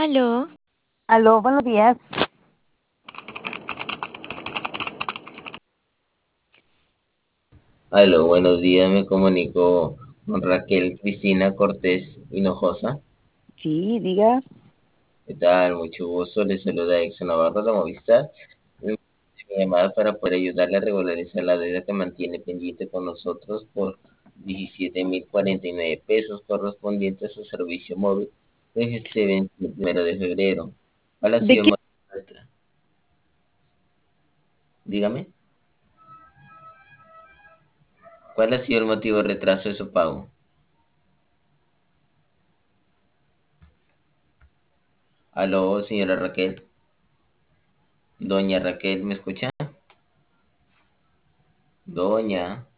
Aló, Aló, buenos días. Aló, buenos días, me comunico con Raquel Cristina Cortés Hinojosa. Sí, diga. ¿Qué tal? Mucho gusto, les saluda Exxon Navarro de Movistar. Mi llamada para poder ayudarle a regularizar la deuda que mantiene pendiente con nosotros por 17.049 pesos correspondiente a su servicio móvil desde este 21 de febrero. ¿Cuál ha ¿De sido el qué? motivo? Dígame, ¿cuál ha sido el motivo de retraso de su pago? Aló, señora Raquel. Doña Raquel, ¿me escucha? Doña.